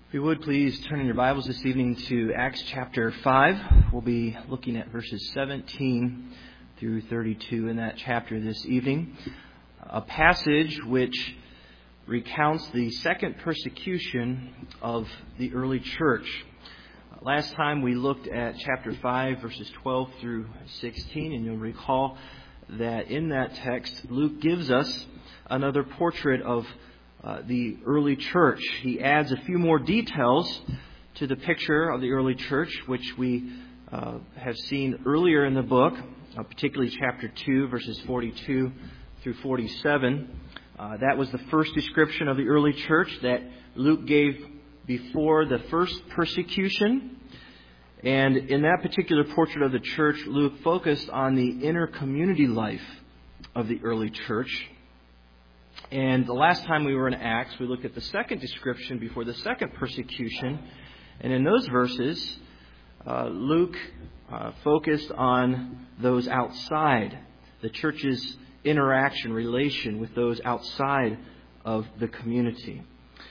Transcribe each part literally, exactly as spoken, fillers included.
If you would, please turn in your Bibles this evening to Acts chapter five. We'll be looking at verses seventeen through thirty-two in that chapter this evening. A passage which recounts the second persecution of the early church. Last time we looked at chapter five, verses twelve through sixteen, and you'll recall that in that text, Luke gives us another portrait of Uh, the early church. He adds a few more details to the picture of the early church, which we uh, have seen earlier in the book, uh, particularly chapter two, verses forty-two through forty-seven. Uh, that was the first description of the early church that Luke gave before the first persecution. And in that particular portrait of the church, Luke focused on the inner community life of the early church. And the last time we were in Acts, we looked at the second description before the second persecution. And in those verses, uh, Luke uh, focused on those outside, the church's interaction, relation with those outside of the community.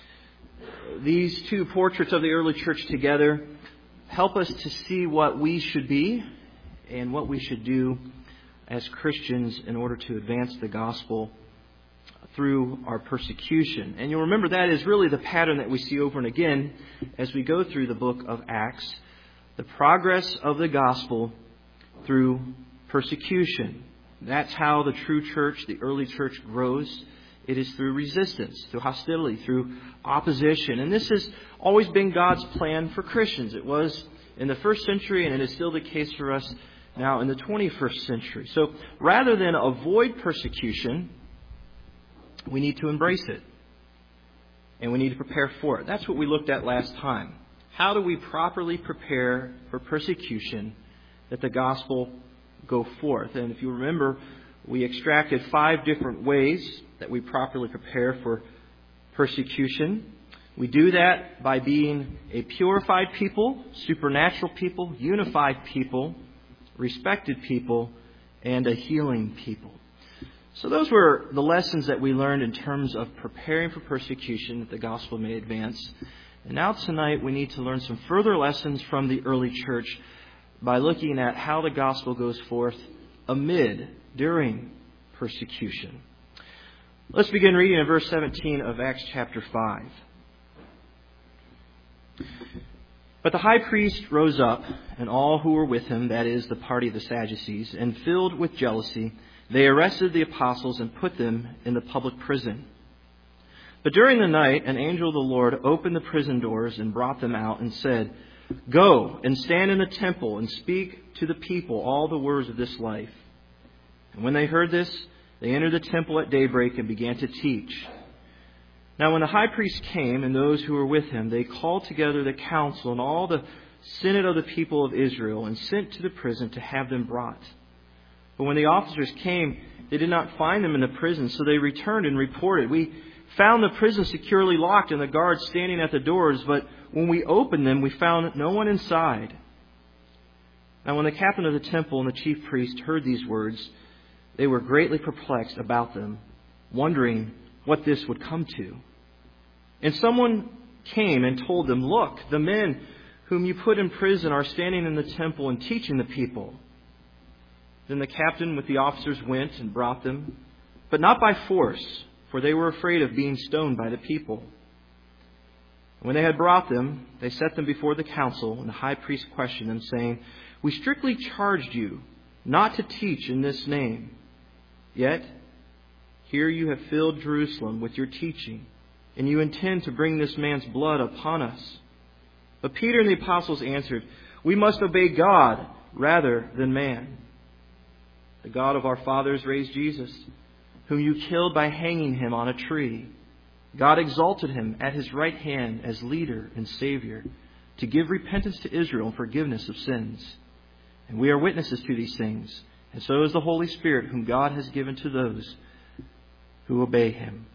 These two portraits of the early church together help us to see what we should be and what we should do as Christians in order to advance the gospel through our persecution. And you'll remember that is really the pattern that we see over and again as we go through the book of Acts. The progress of the gospel through persecution. That's how the true church, the early church, grows. It is through resistance, through hostility, through opposition. And this has always been God's plan for Christians. It was in the first century, and it is still the case for us now in the twenty-first century. So rather than avoid persecution, we need to embrace it. And we need to prepare for it. That's what we looked at last time. How do we properly prepare for persecution that the gospel go forth? And if you remember, we extracted five different ways that we properly prepare for persecution. We do that by being a purified people, supernatural people, unified people, respected people, and a healing people. So those were the lessons that we learned in terms of preparing for persecution that the gospel may advance. And now tonight we need to learn some further lessons from the early church by looking at how the gospel goes forth amid, during persecution. Let's begin reading in verse seventeen of Acts chapter five. But the high priest rose up, and all who were with him, that is, the party of the Sadducees, and filled with jealousy, they arrested the apostles and put them in the public prison. But during the night, an angel of the Lord opened the prison doors and brought them out and said, "Go and stand in the temple and speak to the people all the words of this life." And when they heard this, they entered the temple at daybreak and began to teach. Now when the high priest came and those who were with him, they called together the council and all the synod of the people of Israel and sent to the prison to have them brought. But when the officers came, they did not find them in the prison, so they returned and reported, "We found the prison securely locked and the guards standing at the doors, but when we opened them, we found no one inside." Now when the captain of the temple and the chief priest heard these words, they were greatly perplexed about them, wondering what this would come to. And someone came and told them, "Look, the men whom you put in prison are standing in the temple and teaching the people." Then the captain with the officers went and brought them, but not by force, for they were afraid of being stoned by the people. When they had brought them, they set them before the council, and the high priest questioned them, saying, "We strictly charged you not to teach in this name. Yet here you have filled Jerusalem with your teaching, and you intend to bring this man's blood upon us." But Peter and the apostles answered, "We must obey God rather than man. The God of our fathers raised Jesus, whom you killed by hanging him on a tree. God exalted him at his right hand as leader and Savior, to give repentance to Israel and forgiveness of sins. And we are witnesses to these things, and so is the Holy Spirit, whom God has given to those who obey him."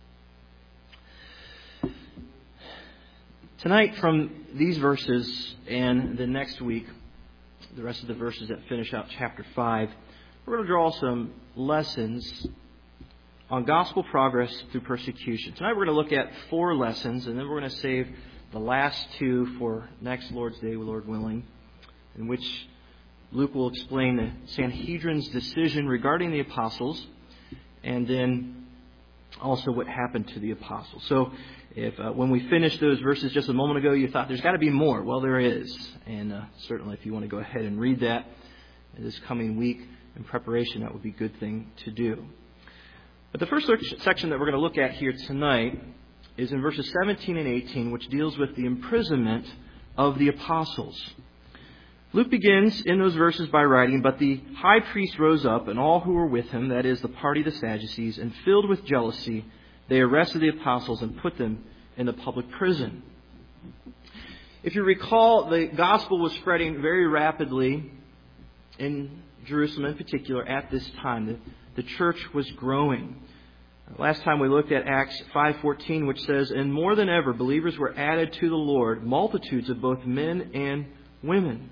Tonight, from these verses and the next week, the rest of the verses that finish out chapter five, we're going to draw some lessons on gospel progress through persecution. Tonight we're going to look at four lessons, and then we're going to save the last two for next Lord's Day, Lord willing, in which Luke will explain the Sanhedrin's decision regarding the apostles, and then also what happened to the apostles. So if uh, when we finished those verses just a moment ago, you thought there's got to be more. Well, there is. And uh, certainly if you want to go ahead and read that this coming week in preparation, that would be a good thing to do. But the first section that we're going to look at here tonight is in verses seventeen and eighteen, which deals with the imprisonment of the apostles. Luke begins in those verses by writing, "But the high priest rose up, and all who were with him, that is, the party of the Sadducees, and filled with jealousy, they arrested the apostles and put them in the public prison." If you recall, the gospel was spreading very rapidly in Jerusalem in particular at this time. The, the church was growing. Last time we looked at Acts five fourteen, which says, "And more than ever, believers were added to the Lord, multitudes of both men and women."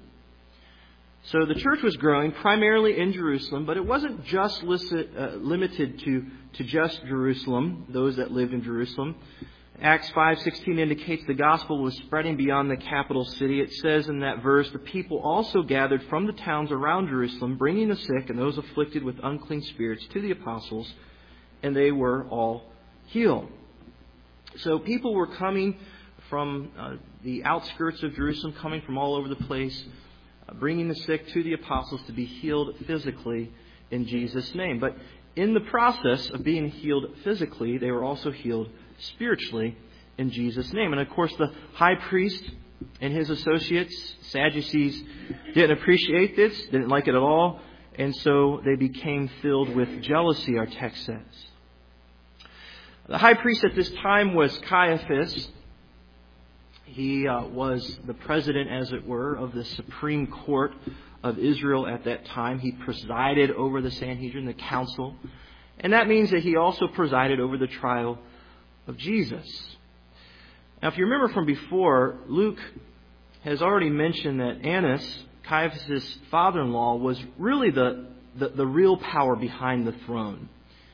So the church was growing primarily in Jerusalem, but it wasn't just licit, uh, limited to, to just Jerusalem, those that lived in Jerusalem. Acts five sixteen indicates the gospel was spreading beyond the capital city. It says in that verse, "The people also gathered from the towns around Jerusalem, bringing the sick and those afflicted with unclean spirits to the apostles, and they were all healed." So people were coming from uh, the outskirts of Jerusalem, coming from all over the place, bringing the sick to the apostles to be healed physically in Jesus' name. But in the process of being healed physically, they were also healed spiritually in Jesus' name. And of course, the high priest and his associates, Sadducees, didn't appreciate this, didn't like it at all, and so they became filled with jealousy, our text says. The high priest at this time was Caiaphas. He uh, was the president, as it were, of the Supreme Court of Israel at that time. He presided over the Sanhedrin, the council. And that means that he also presided over the trial of Jesus. Now, if you remember from before, Luke has already mentioned that Annas, Caiaphas' father-in-law, was really the, the, the real power behind the throne.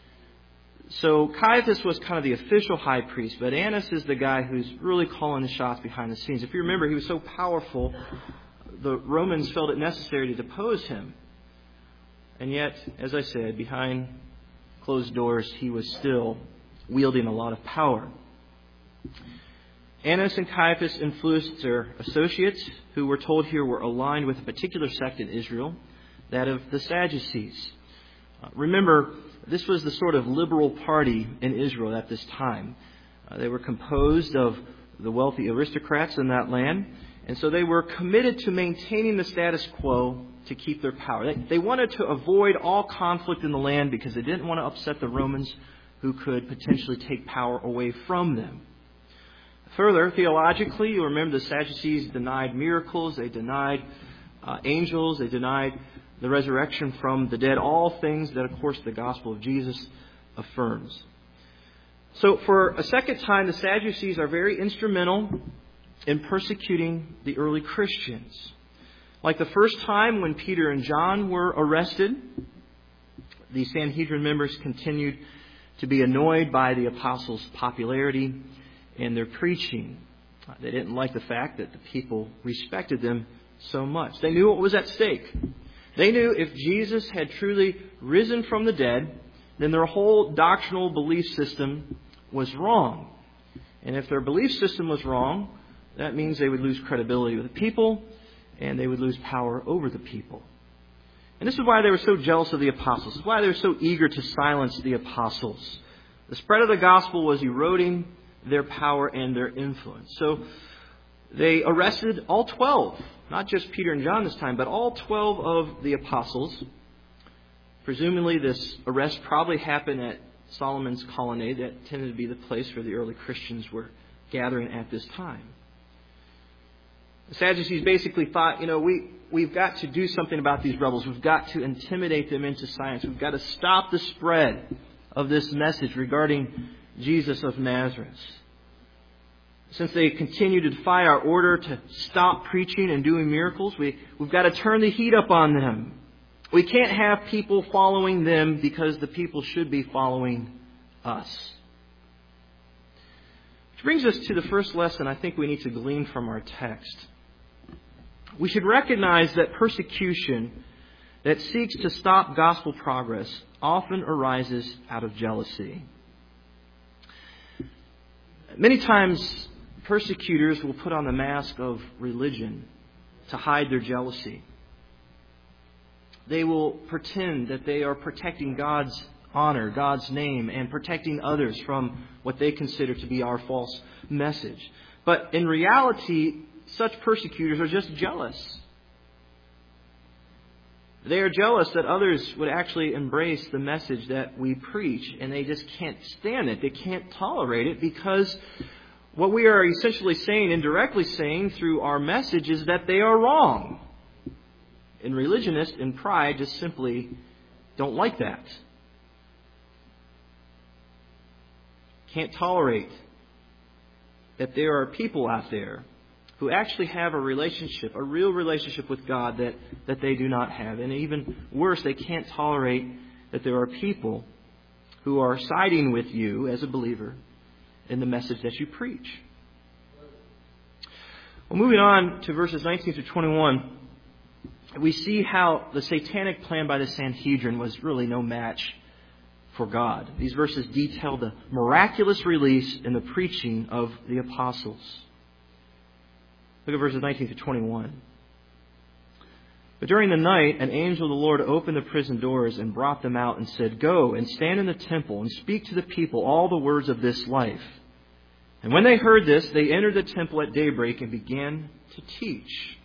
So Caiaphas was kind of the official high priest, but Annas is the guy who's really calling the shots behind the scenes. If you remember, he was so powerful, the Romans felt it necessary to depose him. And yet, as I said, behind closed doors, he was still wielding a lot of power. Annas and Caiaphas influenced their associates, who we're told here were aligned with a particular sect in Israel, that of the Sadducees. Uh, remember, this was the sort of liberal party in Israel at this time. Uh, they were composed of the wealthy aristocrats in that land, and so they were committed to maintaining the status quo to keep their power. They, they wanted to avoid all conflict in the land because they didn't want to upset the Romans, who could potentially take power away from them. Further, theologically, you remember the Sadducees denied miracles, they denied uh, angels, they denied the resurrection from the dead, all things that, of course, the gospel of Jesus affirms. So for a second time, the Sadducees are very instrumental in persecuting the early Christians. Like the first time when Peter and John were arrested, the Sanhedrin members continued to be annoyed by the apostles' popularity and their preaching. They didn't like the fact that the people respected them so much. They knew what was at stake. They knew if Jesus had truly risen from the dead, then their whole doctrinal belief system was wrong. And if their belief system was wrong, that means they would lose credibility with the people and they would lose power over the people. And this is why they were so jealous of the apostles. This is why they were so eager to silence the apostles. The spread of the gospel was eroding their power and their influence. So they arrested all twelve. Not just Peter and John this time, but all twelve of the apostles. Presumably this arrest probably happened at Solomon's Colonnade. That tended to be the place where the early Christians were gathering at this time. The Sadducees basically thought, you know, we, we've got to do something about these rebels. We've got to intimidate them into silence. We've got to stop the spread of this message regarding Jesus of Nazareth. Since they continue to defy our order to stop preaching and doing miracles, we, we've got to turn the heat up on them. We can't have people following them because the people should be following us. Which brings us to the first lesson I think we need to glean from our text. We should recognize that persecution that seeks to stop gospel progress often arises out of jealousy. Many times, persecutors will put on the mask of religion to hide their jealousy. They will pretend that they are protecting God's honor, God's name, and protecting others from what they consider to be our false message. But in reality, such persecutors are just jealous. They are jealous that others would actually embrace the message that we preach, and they just can't stand it. They can't tolerate it because what we are essentially saying, indirectly saying through our message, is that they are wrong. And religionists in pride just simply don't like that. Can't tolerate that there are people out there who actually have a relationship, a real relationship with God that, that they do not have. And even worse, they can't tolerate that there are people who are siding with you as a believer in the message that you preach. Well, moving on to verses nineteen through twenty-one, we see how the satanic plan by the Sanhedrin was really no match for God. These verses detail the miraculous release in the preaching of the apostles. Look at verses nineteen to twenty-one. But during the night, an angel of the Lord opened the prison doors and brought them out and said, "Go and stand in the temple and speak to the people all the words of this life." And when they heard this, they entered the temple at daybreak and began to teach.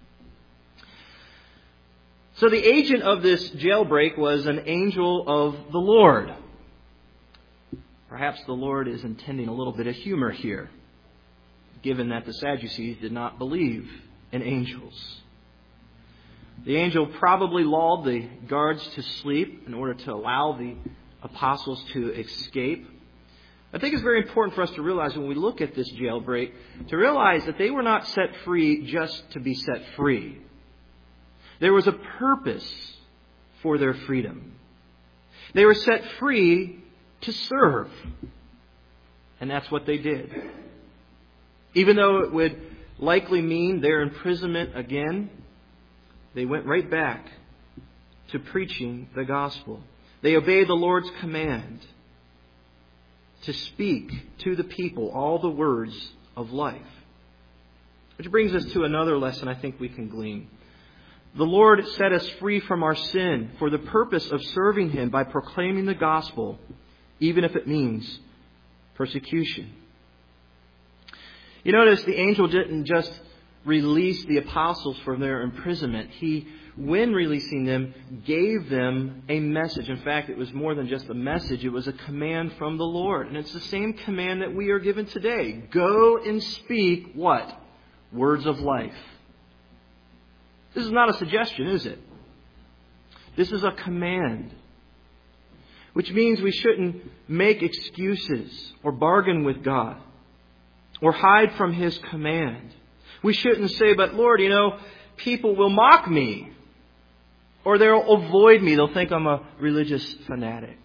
So the agent of this jailbreak was an angel of the Lord. Perhaps the Lord is intending a little bit of humor here, given that the Sadducees did not believe in angels. The angel probably lulled the guards to sleep in order to allow the apostles to escape. I think it's very important for us to realize when we look at this jailbreak, to realize that they were not set free just to be set free. There was a purpose for their freedom. They were set free to serve. And that's what they did. Even though it would likely mean their imprisonment again, they went right back to preaching the gospel. They obeyed the Lord's command to speak to the people all the words of life. Which brings us to another lesson I think we can glean. The Lord set us free from our sin for the purpose of serving Him by proclaiming the gospel, even if it means persecution. You notice the angel didn't just release the apostles from their imprisonment. He, when releasing them, gave them a message. In fact, it was more than just a message. It was a command from the Lord. And it's the same command that we are given today. Go and speak what? Words of life. This is not a suggestion, is it? This is a command. Which means we shouldn't make excuses or bargain with God or hide from His command. We shouldn't say, but Lord, you know, people will mock me. Or they'll avoid me. They'll think I'm a religious fanatic.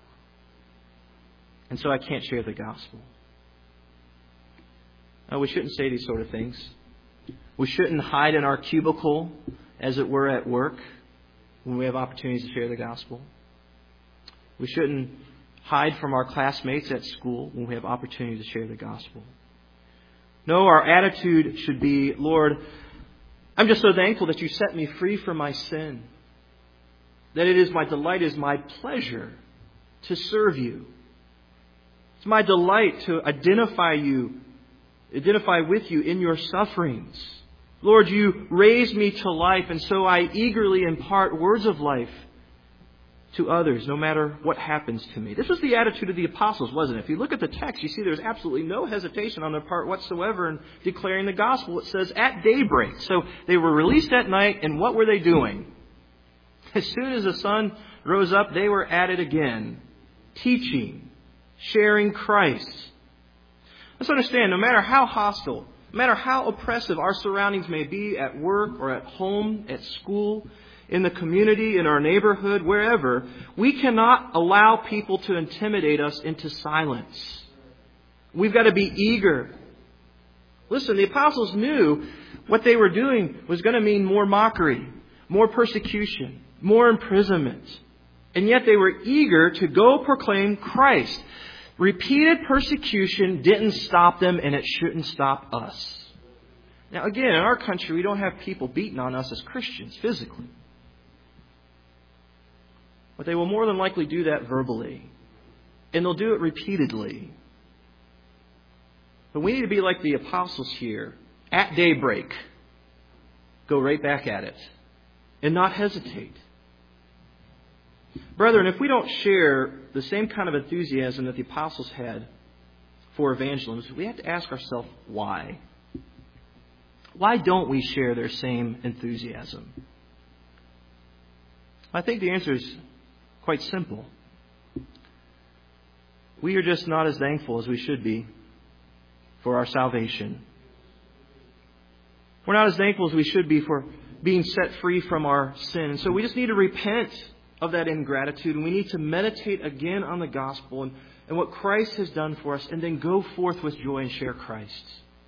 And so I can't share the gospel. No, we shouldn't say these sort of things. We shouldn't hide in our cubicle, as it were, at work when we have opportunities to share the gospel. We shouldn't hide from our classmates at school when we have opportunities to share the gospel. No, our attitude should be, Lord, I'm just so thankful that you set me free from my sin. That it is my delight, it is my pleasure to serve you. It's my delight to identify you, identify with you in your sufferings. Lord, you raised me to life, and so I eagerly impart words of life to others, no matter what happens to me. This was the attitude of the apostles, wasn't it? If you look at the text, you see there's absolutely no hesitation on their part whatsoever in declaring the gospel. It says at daybreak. So they were released at night, and what were they doing? As soon as the sun rose up, they were at it again, teaching, sharing Christ. Let's understand, no matter how hostile, no matter how oppressive our surroundings may be at work or at home, at school, in the community, in our neighborhood, wherever, we cannot allow people to intimidate us into silence. We've got to be eager. Listen, the apostles knew what they were doing was going to mean more mockery, more persecution, more imprisonment. And yet they were eager to go proclaim Christ. Repeated persecution didn't stop them, and it shouldn't stop us. Now again, in our country, we don't have people beating on us as Christians physically. But they will more than likely do that verbally. And they'll do it repeatedly. But we need to be like the apostles here. At daybreak, go right back at it. And not hesitate. Brethren, if we don't share the same kind of enthusiasm that the apostles had for evangelism, we have to ask ourselves why. Why don't we share their same enthusiasm? I think the answer is quite simple. We are just not as thankful as we should be for our salvation. We're not as thankful as we should be for being set free from our sin. So we just need to repent of that ingratitude, and we need to meditate again on the gospel and, and what Christ has done for us, and then go forth with joy and share Christ.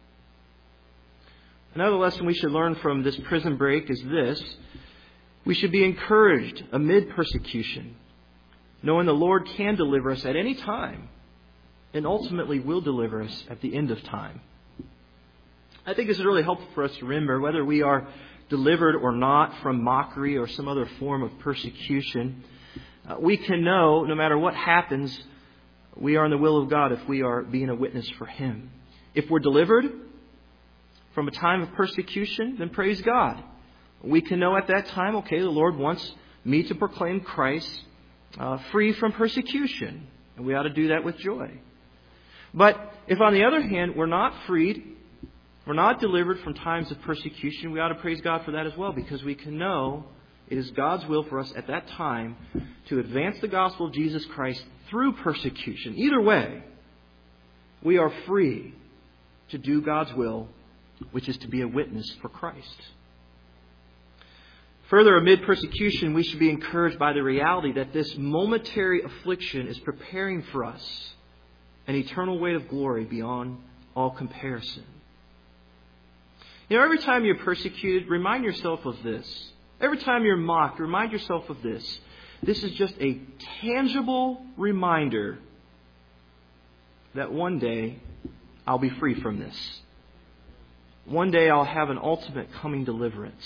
Another lesson we should learn from this prison break is this. We should be encouraged amid persecution, knowing the Lord can deliver us at any time and ultimately will deliver us at the end of time. I think this is really helpful for us to remember whether we are delivered or not from mockery or some other form of persecution. Uh, we can know no matter what happens, we are in the will of God if we are being a witness for Him. If we're delivered from a time of persecution, then praise God. We can know at that time, okay, the Lord wants me to proclaim Christ uh, free from persecution. And we ought to do that with joy. But if on the other hand, we're not freed, we're not delivered from times of persecution, we ought to praise God for that as well, because we can know it is God's will for us at that time to advance the gospel of Jesus Christ through persecution. Either way, we are free to do God's will, which is to be a witness for Christ. Further, amid persecution, we should be encouraged by the reality that this momentary affliction is preparing for us an eternal weight of glory beyond all comparison. You know, every time you're persecuted, remind yourself of this. Every time you're mocked, remind yourself of this. This is just a tangible reminder that one day I'll be free from this. One day I'll have an ultimate coming deliverance.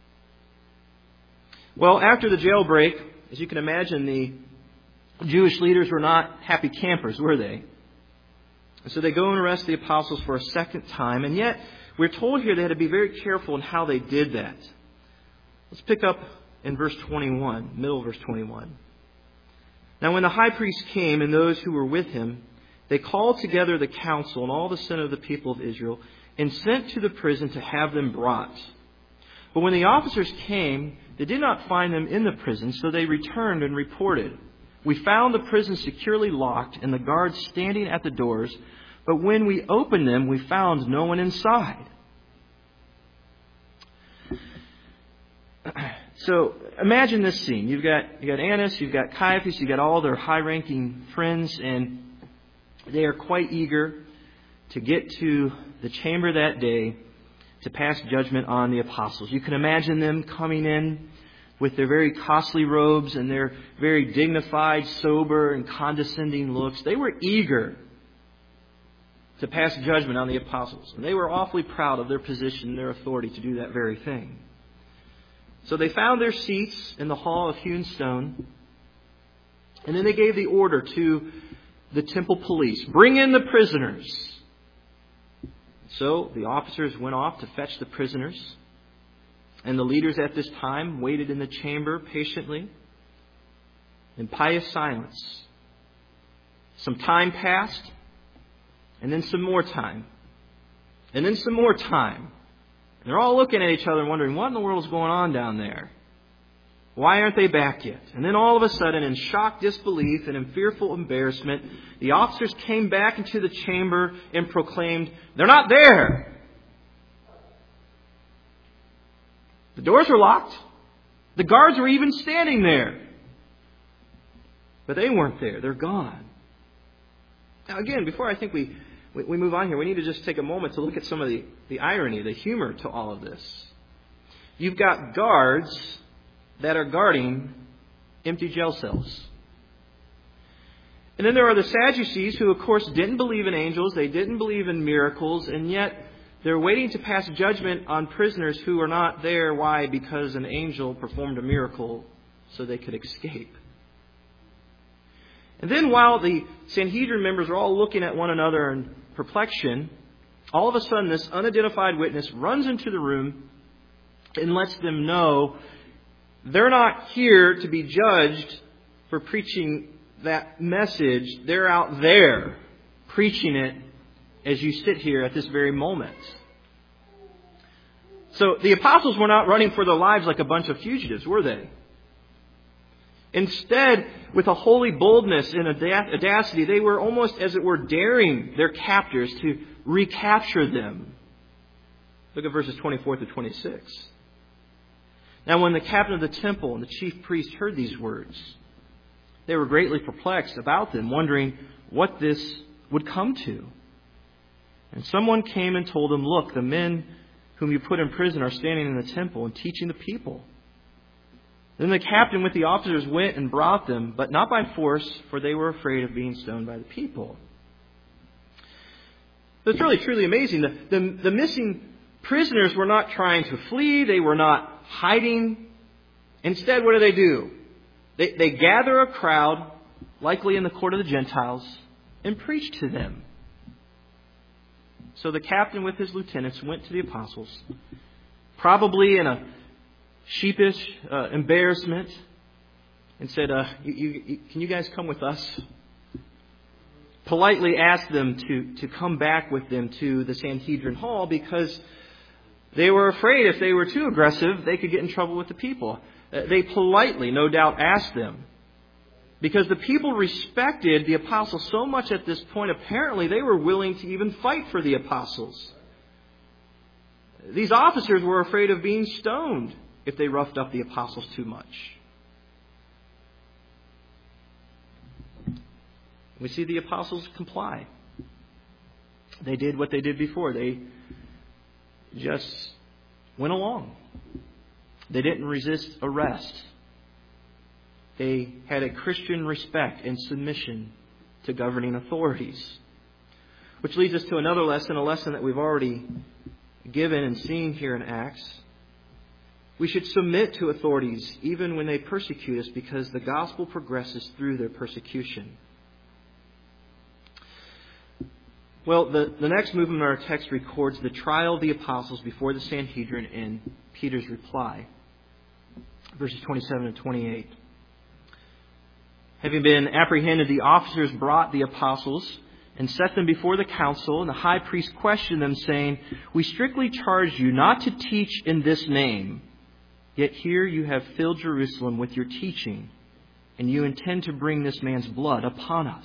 Well, after the jailbreak, as you can imagine, the Jewish leaders were not happy campers, were they? And so they go and arrest the apostles for a second time. And yet, we're told here they had to be very careful in how they did that. Let's pick up in verse twenty-one, middle of verse twenty-one. Now when the high priest came and those who were with him, they called together the council and all the senate of the people of Israel and sent to the prison to have them brought. But when the officers came, they did not find them in the prison, so they returned and reported, "We found the prison securely locked and the guards standing at the doors, but when we opened them, we found no one inside." So imagine this scene. You've got, you've got Annas, you've got Caiaphas, you've got all their high-ranking friends, and they are quite eager to get to the chamber that day to pass judgment on the apostles. You can imagine them coming in with their very costly robes and their very dignified, sober, and condescending looks. They were eager to pass judgment on the apostles. And they were awfully proud of their position and their authority to do that very thing. So they found their seats in the hall of hewn stone. And then they gave the order to the temple police, "Bring in the prisoners." So the officers went off to fetch the prisoners. And the leaders at this time waited in the chamber patiently in pious silence. Some time passed, and then some more time, and then some more time. And they're all looking at each other and wondering, what in the world is going on down there? Why aren't they back yet? And then all of a sudden, in shocked disbelief and in fearful embarrassment, the officers came back into the chamber and proclaimed, "They're not there. The doors were locked. The guards were even standing there. But they weren't there. They're gone. Now again, before I think we, we, we move on here, we need to just take a moment to look at some of the, the irony, the humor to all of this. You've got guards that are guarding empty jail cells. And then there are the Sadducees who, of course, didn't believe in angels. They didn't believe in miracles. And yet they're waiting to pass judgment on prisoners who are not there. Why? Because an angel performed a miracle so they could escape. And then while the Sanhedrin members are all looking at one another in perplexion, all of a sudden this unidentified witness runs into the room and lets them know they're not here to be judged for preaching that message. They're out there preaching it as you sit here at this very moment. So the apostles were not running for their lives like a bunch of fugitives, were they? Instead, with a holy boldness and audacity, they were almost, as it were, daring their captors to recapture them. Look at verses twenty-four through twenty-six. Now when the captain of the temple and the chief priest heard these words, they were greatly perplexed about them, wondering what this would come to. And someone came and told them, "Look, the men whom you put in prison are standing in the temple and teaching the people." Then the captain with the officers went and brought them, but not by force, for they were afraid of being stoned by the people. So it's really truly amazing. The, the, the missing prisoners were not trying to flee. They were not hiding. Instead, what do they do? They, they gather a crowd, likely in the court of the Gentiles, and preach to them. So the captain with his lieutenants went to the apostles, probably in a sheepish uh, embarrassment, and said, uh, you, you, can you guys come with us? Politely asked them to, to come back with them to the Sanhedrin hall because they were afraid if they were too aggressive, they could get in trouble with the people. Uh, they politely, no doubt, asked them. Because the people respected the apostles so much at this point, apparently they were willing to even fight for the apostles. These officers were afraid of being stoned if they roughed up the apostles too much. We see the apostles comply. They did what they did before. They just went along. They didn't resist arrest. They had a Christian respect and submission to governing authorities. Which leads us to another lesson, a lesson that we've already given and seen here in Acts. We should submit to authorities even when they persecute us because the gospel progresses through their persecution. Well, the, the next movement in our text records the trial of the apostles before the Sanhedrin and Peter's reply. Verses twenty-seven and twenty-eight. Having been apprehended, the officers brought the apostles and set them before the council, and the high priest questioned them, saying, "We strictly charge you not to teach in this name. Yet here you have filled Jerusalem with your teaching, and you intend to bring this man's blood upon us."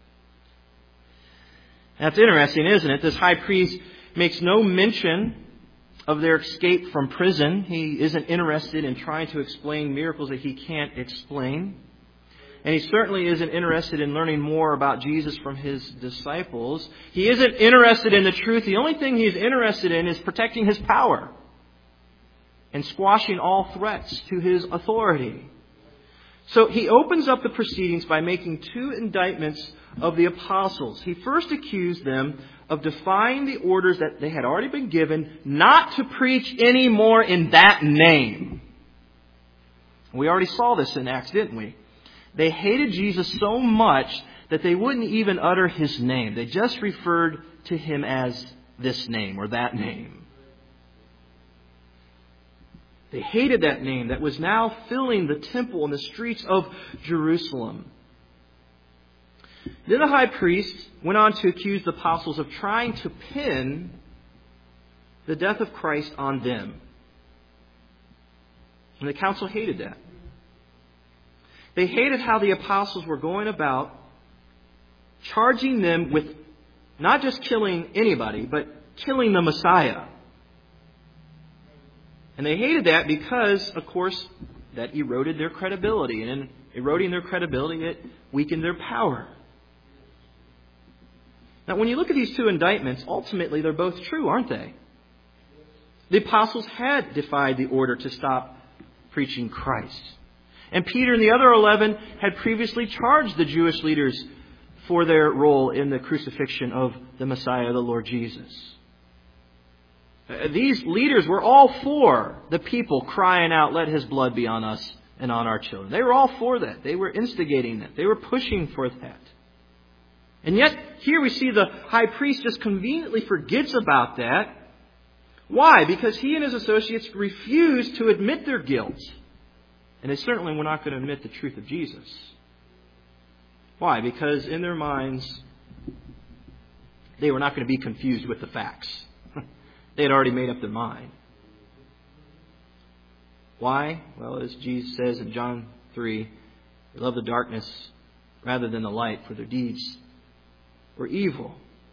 That's interesting, isn't it? This high priest makes no mention of their escape from prison. He isn't interested in trying to explain miracles that he can't explain. And he certainly isn't interested in learning more about Jesus from his disciples. He isn't interested in the truth. The only thing he's interested in is protecting his power and squashing all threats to his authority. So he opens up the proceedings by making two indictments of the apostles. He first accused them of defying the orders that they had already been given not to preach any more in that name. We already saw this in Acts, didn't we? They hated Jesus so much that they wouldn't even utter his name. They just referred to him as this name or that name. They hated that name that was now filling the temple and the streets of Jerusalem. Then the high priest went on to accuse the apostles of trying to pin the death of Christ on them. And the council hated that. They hated how the apostles were going about charging them with not just killing anybody, but killing the Messiah. And they hated that because, of course, that eroded their credibility. And in eroding their credibility, it weakened their power. Now, when you look at these two indictments, ultimately they're both true, aren't they? The apostles had defied the order to stop preaching Christ. And Peter and the other eleven had previously charged the Jewish leaders for their role in the crucifixion of the Messiah, the Lord Jesus. These leaders were all for the people crying out, "Let His blood be on us and on our children." They were all for that. They were instigating that. They were pushing for that. And yet, here we see the high priest just conveniently forgets about that. Why? Because he and his associates refused to admit their guilt. And they certainly were not going to admit the truth of Jesus. Why? Because in their minds, they were not going to be confused with the facts. They had already made up their mind. Why? Well, as Jesus says in John three, they love the darkness rather than the light, for their deeds were evil.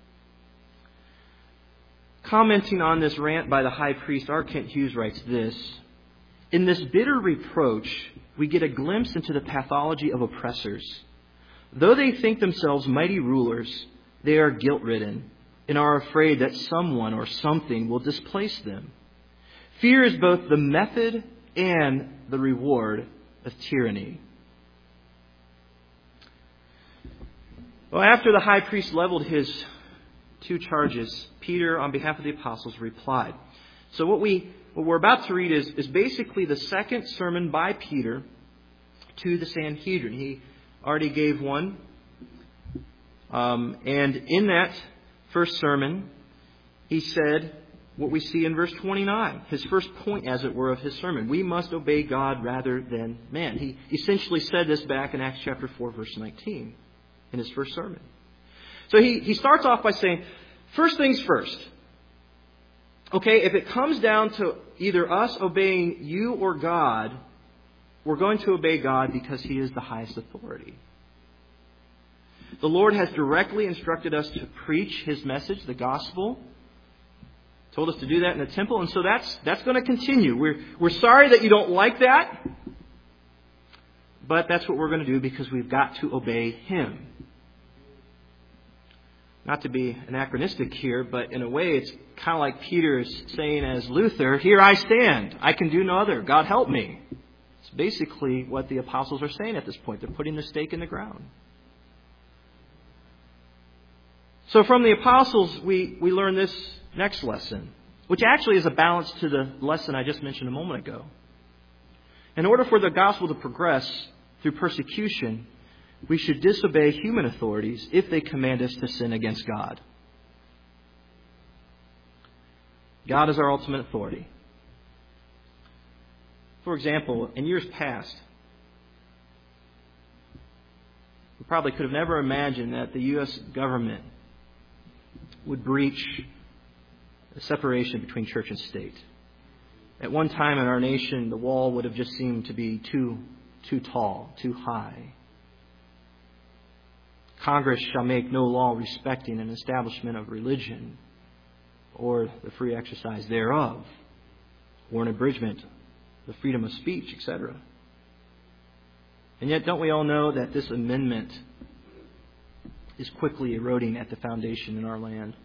Commenting on this rant by the high priest, R. Kent Hughes writes this: "In this bitter reproach, we get a glimpse into the pathology of oppressors. Though they think themselves mighty rulers, they are guilt-ridden and are afraid that someone or something will displace them. Fear is both the method and the reward of tyranny." Well, after the high priest leveled his two charges, Peter, on behalf of the apostles, replied. So what, we, what we're about to read is, is basically the second sermon by Peter to the Sanhedrin. He already gave one. Um, and in that first sermon, he said what we see in verse twenty-nine. His first point, as it were, of his sermon. We must obey God rather than man. He essentially said this back in Acts chapter four, verse nineteen, in his first sermon. So he, he starts off by saying, first things first. Okay, if it comes down to either us obeying you or God, we're going to obey God because He is the highest authority. The Lord has directly instructed us to preach His message, the gospel. Told us to do that in the temple, and so that's that's going to continue. We're we're sorry that you don't like that, but that's what we're going to do because we've got to obey Him. Not to be anachronistic here, but in a way it's kind of like Peter's saying as Luther, "Here I stand. I can do no other. God help me." It's basically what the apostles are saying at this point. They're putting the stake in the ground. So from the apostles, we, we learn this next lesson, which actually is a balance to the lesson I just mentioned a moment ago. In order for the gospel to progress through persecution, we should disobey human authorities if they command us to sin against God. God is our ultimate authority. For example, in years past, we probably could have never imagined that the U S government would breach the separation between church and state. At one time in our nation, the wall would have just seemed to be too, too tall, too high. Congress shall make no law respecting an establishment of religion or the free exercise thereof, or an abridgment of the freedom of speech, et cetera. And yet, don't we all know that this amendment is quickly eroding at the foundation in our land?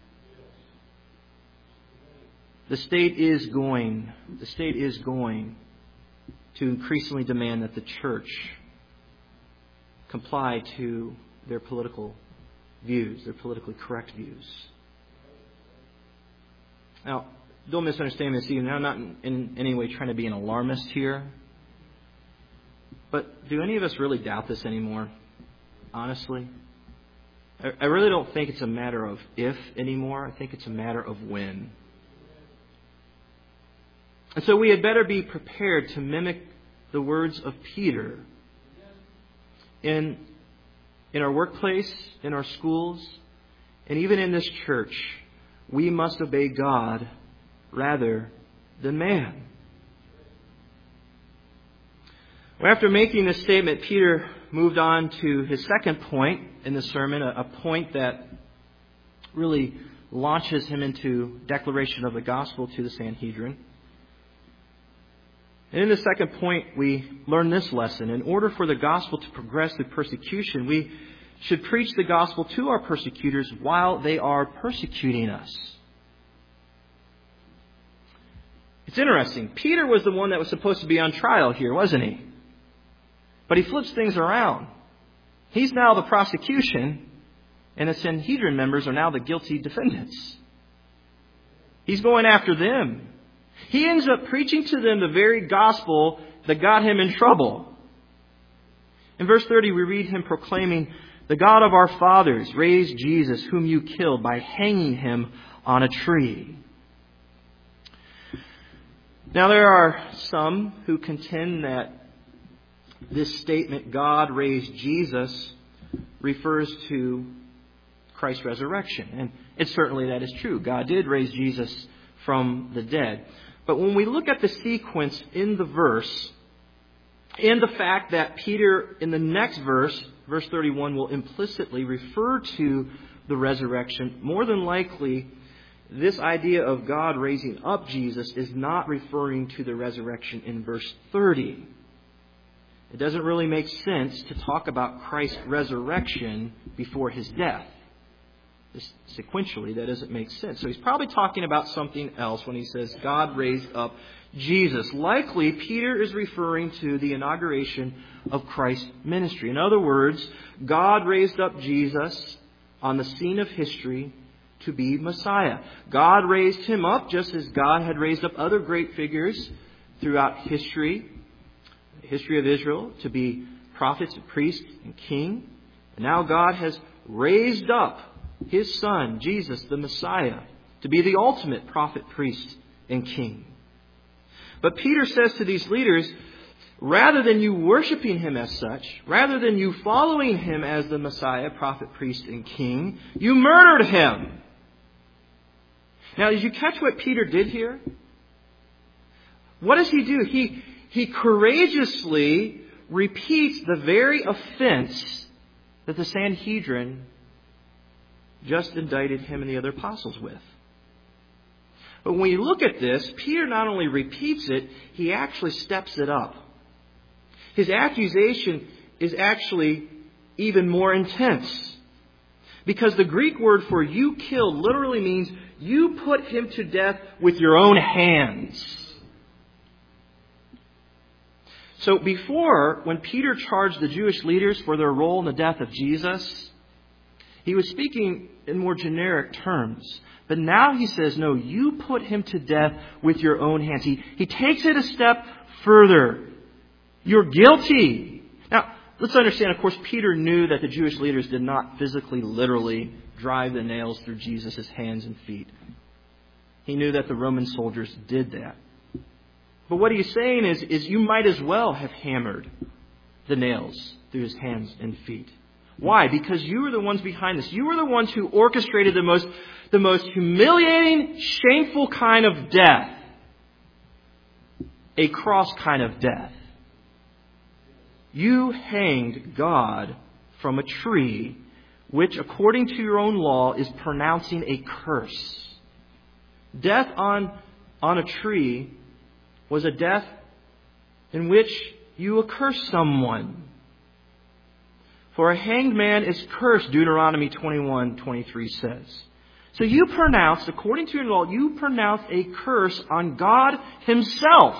The state is going, the state is going to increasingly demand that the church comply to their political views, their politically correct views. Now, don't misunderstand this even. I'm not in, in any way trying to be an alarmist here. But do any of us really doubt this anymore? Honestly? I, I really don't think it's a matter of if anymore. I think it's a matter of when. And so we had better be prepared to mimic the words of Peter in In our workplace, in our schools, and even in this church. We must obey God rather than man. Well, after making this statement, Peter moved on to his second point in the sermon, a, a point that really launches him into declaration of the gospel to the Sanhedrin. And in the second point, we learn this lesson. In order for the gospel to progress through persecution, we should preach the gospel to our persecutors while they are persecuting us. It's interesting. Peter was the one that was supposed to be on trial here, wasn't he? But he flips things around. He's now the prosecution, and the Sanhedrin members are now the guilty defendants. He's going after them. He ends up preaching to them the very gospel that got him in trouble. In verse thirty, we read him proclaiming, "The God of our fathers raised Jesus, whom you killed by hanging him on a tree." Now, there are some who contend that this statement, "God raised Jesus," refers to Christ's resurrection. And it certainly that is true. God did raise Jesus from the dead. But when we look at the sequence in the verse, and the fact that Peter, in the next verse, verse thirty-one, will implicitly refer to the resurrection, more than likely, this idea of God raising up Jesus is not referring to the resurrection in verse thirty. It doesn't really make sense to talk about Christ's resurrection before his death. This, sequentially, that doesn't make sense. So he's probably talking about something else when he says God raised up Jesus. Likely, Peter is referring to the inauguration of Christ's ministry. In other words, God raised up Jesus on the scene of history to be Messiah. God raised him up just as God had raised up other great figures throughout history, the history of Israel, to be prophets, priests, and king. And now God has raised up his Son, Jesus, the Messiah, to be the ultimate prophet, priest, and king. But Peter says to these leaders, rather than you worshiping him as such, rather than you following him as the Messiah, prophet, priest, and king, you murdered him. Now, did you catch what Peter did here? What does he do? He, he courageously repeats the very offense that the Sanhedrin just indicted him and the other apostles with. But when you look at this, Peter not only repeats it, he actually steps it up. His accusation is actually even more intense. Because the Greek word for "you killed" literally means you put him to death with your own hands. So before, when Peter charged the Jewish leaders for their role in the death of Jesus, he was speaking in more generic terms. But now he says, no, you put him to death with your own hands. He, he takes it a step further. You're guilty. Now, let's understand, of course, Peter knew that the Jewish leaders did not physically, literally drive the nails through Jesus' hands and feet. He knew that the Roman soldiers did that. But what he's saying is, is you might as well have hammered the nails through his hands and feet. Why? Because you were the ones behind this. You were the ones who orchestrated the most, the most humiliating, shameful kind of death. A cross kind of death. You hanged God from a tree, which, according to your own law, is pronouncing a curse. Death on, on a tree was a death in which you accused someone. For a hanged man is cursed, Deuteronomy twenty-one twenty-three says. So you pronounced, according to your law, you pronounced a curse on God Himself.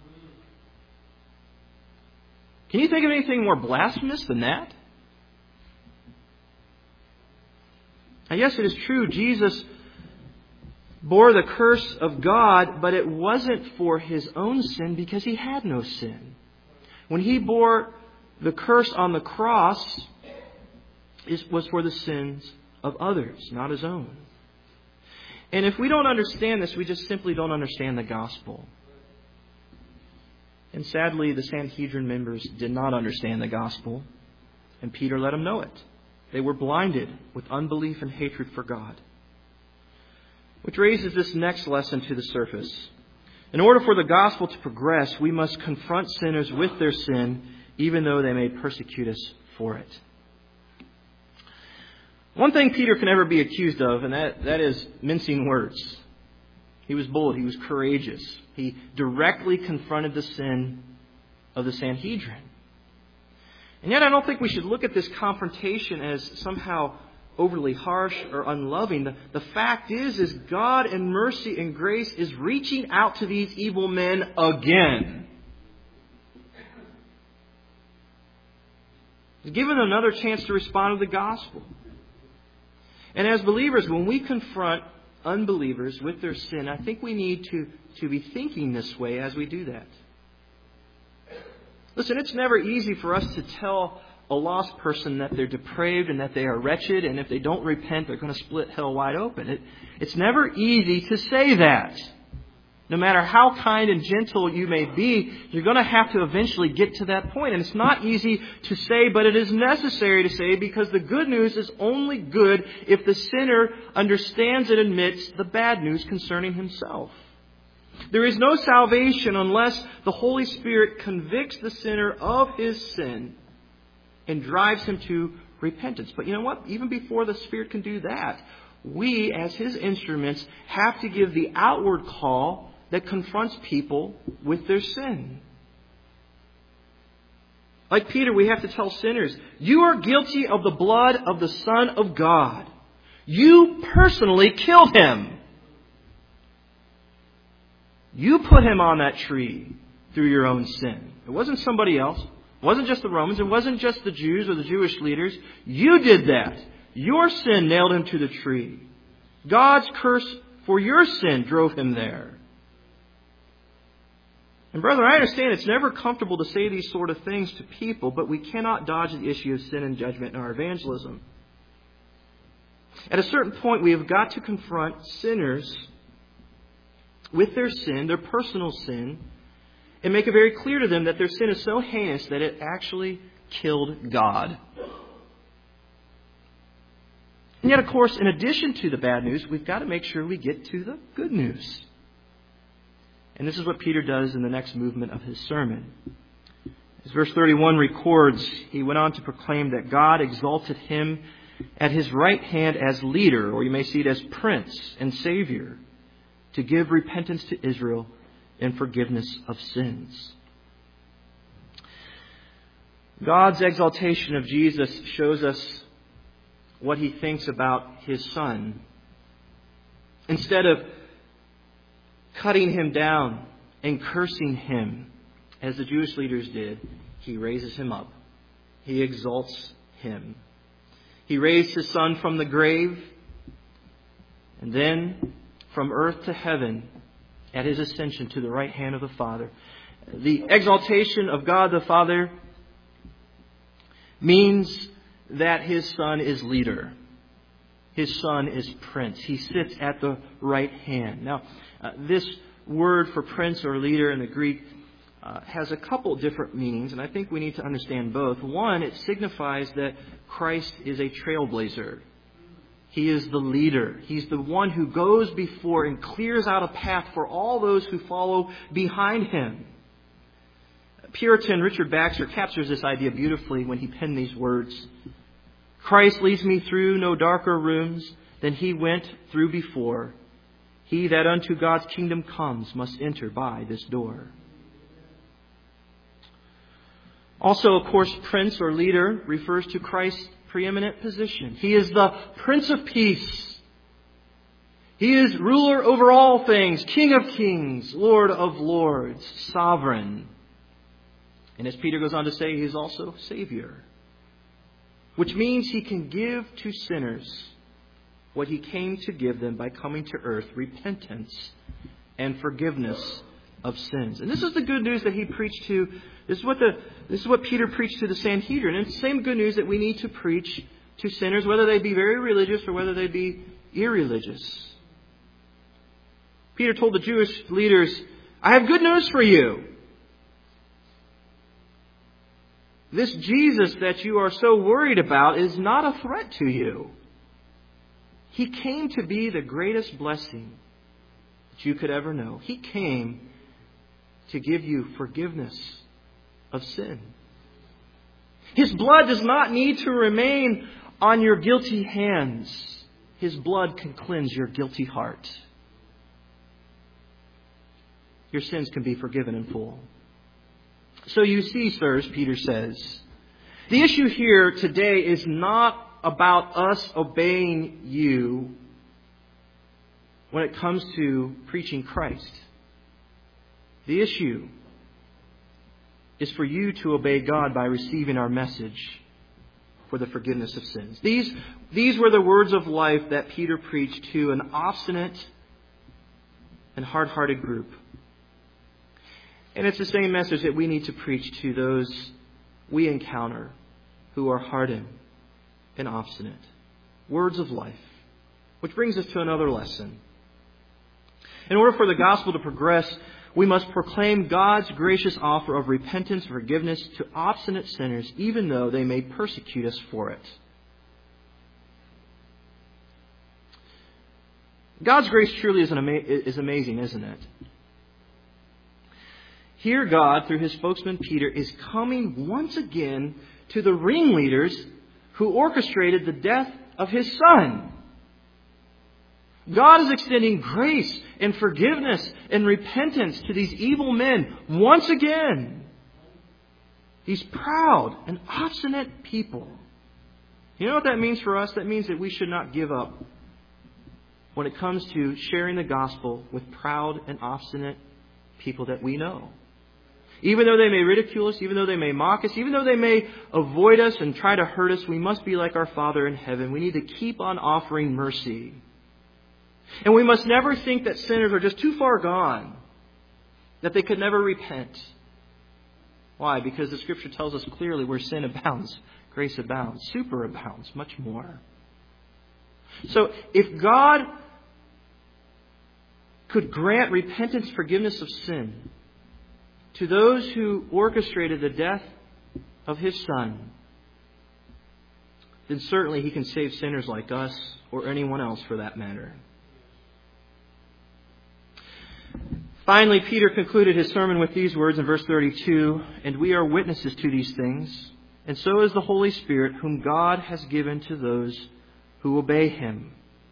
Can you think of anything more blasphemous than that? I guess it is true, Jesus bore the curse of God, but it wasn't for His own sin because He had no sin. When He bore the curse on the cross, it was for the sins of others, not His own. And if we don't understand this, we just simply don't understand the gospel. And sadly, the Sanhedrin members did not understand the gospel, and Peter let them know it. They were blinded with unbelief and hatred for God. Which raises this next lesson to the surface. In order for the gospel to progress, we must confront sinners with their sin, even though they may persecute us for it. One thing Peter can never be accused of, and that, that is mincing words. He was bold. He was courageous. He directly confronted the sin of the Sanhedrin. And yet I don't think we should look at this confrontation as somehow overly harsh or unloving. The, the fact is, is God in mercy and grace is reaching out to these evil men again. He's given them another chance to respond to the gospel. And as believers, when we confront unbelievers with their sin, I think we need to, to be thinking this way as we do that. Listen, it's never easy for us to tell a lost person that they're depraved and that they are wretched, and if they don't repent, they're going to split hell wide open. It, it's never easy to say that. No matter how kind and gentle you may be, you're going to have to eventually get to that point. And it's not easy to say, but it is necessary to say, because the good news is only good if the sinner understands and admits the bad news concerning himself. There is no salvation unless the Holy Spirit convicts the sinner of his sin and drives him to repentance. But you know what? Even before the Spirit can do that, we, as His instruments, have to give the outward call that confronts people with their sin. Like Peter, we have to tell sinners, you are guilty of the blood of the Son of God. You personally killed Him. You put Him on that tree through your own sin. It wasn't somebody else. It wasn't just the Romans. It wasn't just the Jews or the Jewish leaders. You did that. Your sin nailed Him to the tree. God's curse for your sin drove Him there. And brethren, I understand it's never comfortable to say these sort of things to people, but we cannot dodge the issue of sin and judgment in our evangelism. At a certain point, we have got to confront sinners with their sin, their personal sin, and make it very clear to them that their sin is so heinous that it actually killed God. And yet, of course, in addition to the bad news, we've got to make sure we get to the good news. And this is what Peter does in the next movement of his sermon. As verse thirty-one records, he went on to proclaim that God exalted him at His right hand as leader, or you may see it as prince and savior, to give repentance to Israel and forgiveness of sins. God's exaltation of Jesus shows us what He thinks about His Son. Instead of cutting Him down and cursing Him, as the Jewish leaders did, He raises Him up. He exalts Him. He raised His Son from the grave, and then from earth to heaven at His ascension to the right hand of the Father. The exaltation of God the Father means that His Son is leader. His Son is prince. He sits at the right hand. Now, uh, this word for prince or leader in the Greek uh, has a couple different meanings, and I think we need to understand both. One, it signifies that Christ is a trailblazer. He is the leader. He's the one who goes before and clears out a path for all those who follow behind Him. Puritan Richard Baxter captures this idea beautifully when he penned these words. Christ leads me through no darker rooms than He went through before. He that unto God's kingdom comes must enter by this door. Also, of course, prince or leader refers to Christ's preeminent position. He is the Prince of Peace. He is ruler over all things, King of kings, Lord of lords, sovereign. And as Peter goes on to say, He is also Savior, which means He can give to sinners what He came to give them by coming to earth, repentance and forgiveness of sins. And this is the good news that He preached to. This is what the this is what Peter preached to the Sanhedrin. And it's the same good news that we need to preach to sinners, whether they be very religious or whether they be irreligious. Peter told the Jewish leaders, I have good news for you. This Jesus that you are so worried about is not a threat to you. He came to be the greatest blessing that you could ever know. He came to give you forgiveness of sin. His blood does not need to remain on your guilty hands. His blood can cleanse your guilty heart. your sins can be forgiven in full. So you see, sirs, Peter says, the issue here today is not about us obeying you when it comes to preaching Christ. The issue is for you to obey God by receiving our message for the forgiveness of sins. These, these were the words of life that Peter preached to an obstinate and hard-hearted group. And it's the same message that we need to preach to those we encounter who are hardened and obstinate. Words of life. Which brings us to another lesson. In order for the gospel to progress, we must proclaim God's gracious offer of repentance and forgiveness to obstinate sinners, even though they may persecute us for it. God's grace truly is, an ama- is amazing, isn't it? Here God, through His spokesman Peter, is coming once again to the ringleaders who orchestrated the death of His Son. God is extending grace and forgiveness and repentance to these evil men once again. These proud and obstinate people. You know what that means for us? That means that we should not give up when it comes to sharing the gospel with proud and obstinate people that we know. Even though they may ridicule us, even though they may mock us, even though they may avoid us and try to hurt us, we must be like our Father in heaven. We need to keep on offering mercy. And we must never think that sinners are just too far gone, that they could never repent. Why? Because the Scripture tells us clearly where sin abounds, grace abounds, superabounds, much more. So if God could grant repentance, forgiveness of sin to those who orchestrated the death of His Son, then certainly He can save sinners like us or anyone else for that matter. Finally, Peter concluded his sermon with these words in verse thirty-two, "And we are witnesses to these things, and so is the Holy Spirit, whom God has given to those who obey Him."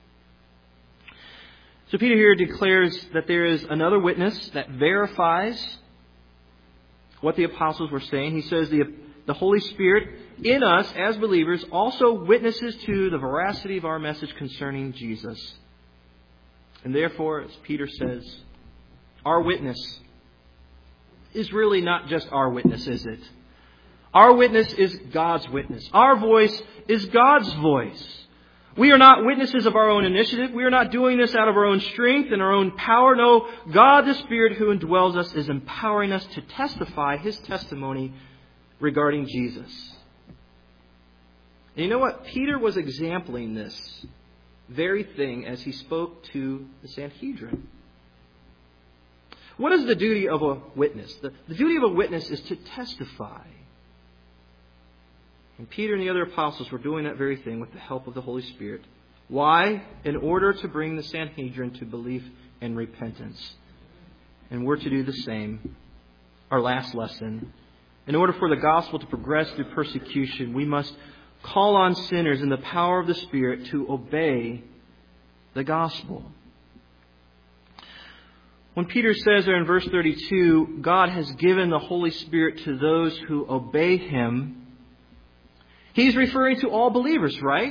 So Peter here declares that there is another witness that verifies what the apostles were saying. He says the, the Holy Spirit in us as believers also witnesses to the veracity of our message concerning Jesus. And therefore, as Peter says, our witness is really not just our witness, is it? Our witness is God's witness. Our voice is God's voice. We are not witnesses of our own initiative. We are not doing this out of our own strength and our own power. No, God the Spirit who indwells us is empowering us to testify His testimony regarding Jesus. And you know what? Peter was exempling this very thing as he spoke to the Sanhedrin. What is the duty of a witness? The, the duty of a witness is to testify. And Peter and the other apostles were doing that very thing with the help of the Holy Spirit. Why? In order to bring the Sanhedrin to belief and repentance. And we're to do the same. Our last lesson. In order for the gospel to progress through persecution, we must call on sinners in the power of the Spirit to obey the gospel. When Peter says there in verse thirty-two, God has given the Holy Spirit to those who obey Him, He's referring to all believers, right?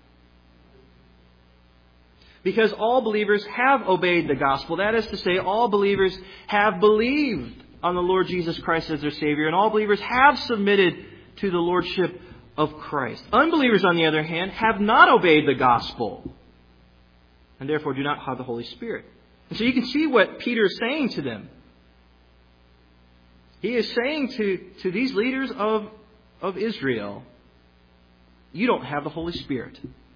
Because all believers have obeyed the gospel. That is to say, all believers have believed on the Lord Jesus Christ as their Savior. And all believers have submitted to the Lordship of Christ. Unbelievers, on the other hand, have not obeyed the gospel. And therefore do not have the Holy Spirit. And so you can see what Peter is saying to them. He is saying to, to these leaders of, of Israel, you don't have the Holy Spirit.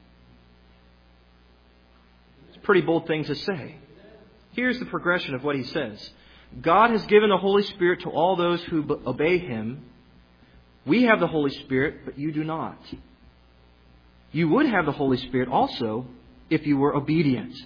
It's a pretty bold thing to say. Here's the progression of what he says. God has given the Holy Spirit to all those who obey Him. We have the Holy Spirit, but you do not. You would have the Holy Spirit also if you were obedient.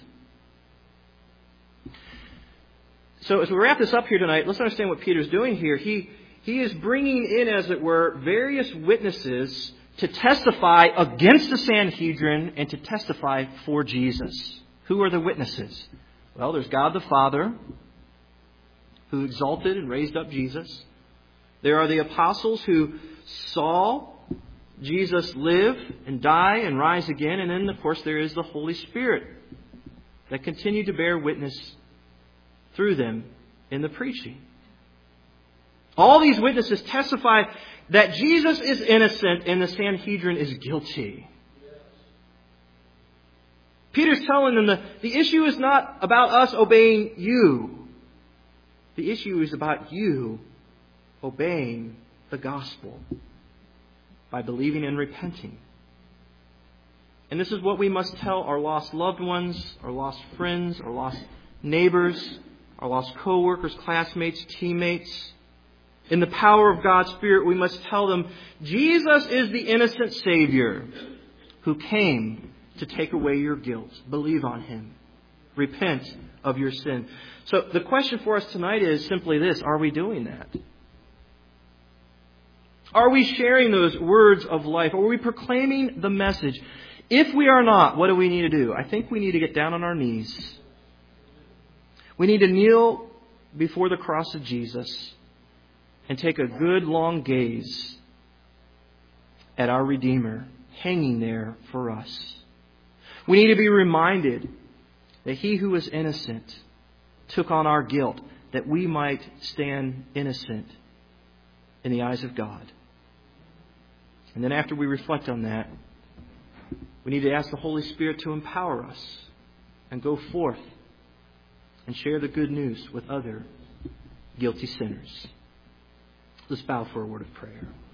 So as we wrap this up here tonight, let's understand what Peter's doing here. He, he is bringing in, as it were, various witnesses to testify against the Sanhedrin and to testify for Jesus. Who are the witnesses? Well, there's God the Father, who exalted and raised up Jesus. There are the apostles who saw Jesus live and die and rise again. And then, of course, there is the Holy Spirit that continued to bear witness through them in the preaching. All these witnesses testify that Jesus is innocent and the Sanhedrin is guilty. Peter's telling them that the issue is not about us obeying you. The issue is about you obeying the gospel by believing and repenting. And this is what we must tell our lost loved ones, our lost friends, our lost neighbors, our lost co-workers, classmates, teammates. In the power of God's Spirit, we must tell them, Jesus is the innocent Savior who came to take away your guilt. Believe on Him. Repent of your sin. So the question for us tonight is simply this: are we doing that? Are we sharing those words of life? Are we proclaiming the message? If we are not, what do we need to do? I think we need to get down on our knees. We need to kneel before the cross of Jesus and take a good long gaze at our Redeemer hanging there for us. We need to be reminded that He who is innocent took on our guilt that we might stand innocent in the eyes of God. And then after we reflect on that, we need to ask the Holy Spirit to empower us and go forth and share the good news with other guilty sinners. Let's bow for a word of prayer.